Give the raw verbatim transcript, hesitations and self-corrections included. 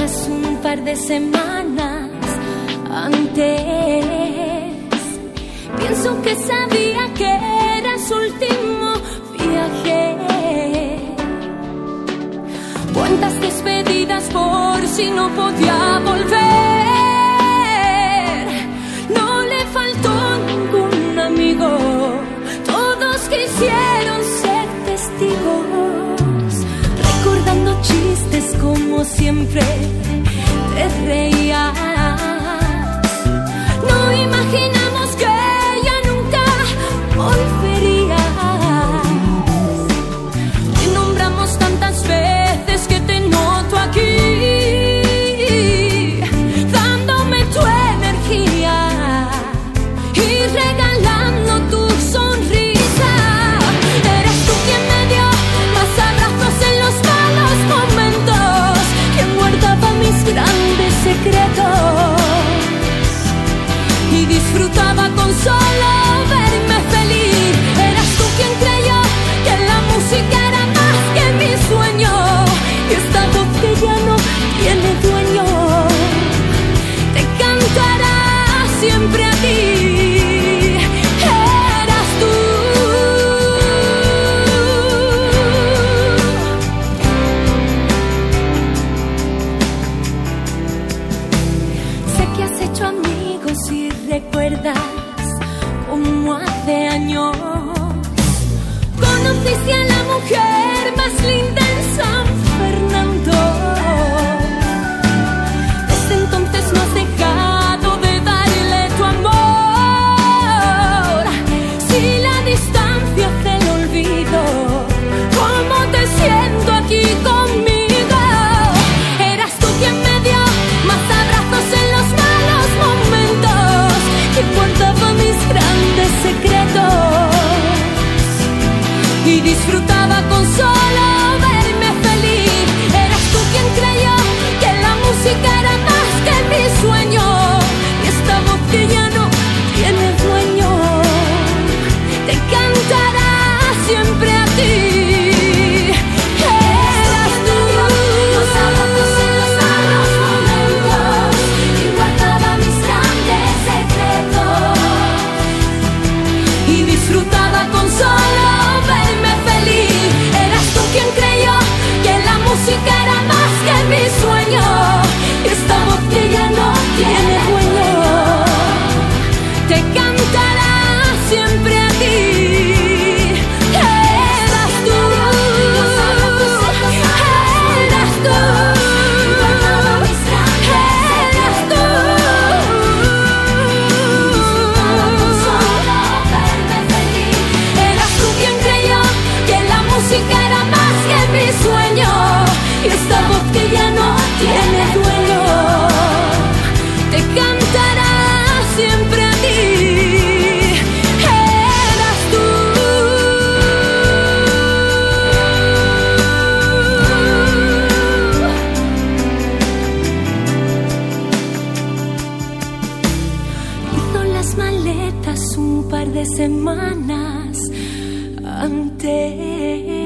maletas un par de semanas antes. Pienso que sabía que era su último viaje. Cuántas despedidas por si no podía volver. No le faltó ningún amigo, todos quisieron ser testigos, recordando chistes como siempre te reías. No imaginamos que ella nunca volvería. Te nombramos tantas veces que te noto aquí, dándome tu energía y regalando tu sonrisa. Eres tú quien me dio más abrazos en los malos momentos, quien guardaba mis grandes secretos y disfrutaba con solo verme feliz. Eras tú quien creyó que la música era más que mi sueño, y esta voz que ya no tiene dueño te cantará siempre a ti. Eras tú. Sé que has hecho amigos y recuerdas como hace años conociste a la mujer más linda en San Fernando. Desde entonces no has dejado de darle tu amor. Si la distancia hace el olvido, ¿cómo te siento aquí conmigo? Eras tú quien me dio más abrazos en los malos momentos, que guardaba mis grandes secretos y disfrutaba con solo verme feliz. Eras tú quien creyó que la música era más que mi sueño, y esta voz que ya no tiene dueño te cantará siempre a ti. Eras tú. Los abrazos en los malos momentos y guardaba mis grandes secretos y disfrutaba con solo verme feliz. Eras tú quien creyó que la música era más que mi sueño, y esta voz que ya no tiene dueño te cantará siempre a ti. Eras tú. Eras tú. Eras tú. Eras tú quien creyó que la música era más que mi sueño, y esta voz que ya no tiene dueño te cantará siempre a ti. Eras tú. Hizo las maletas un par de semanas antes.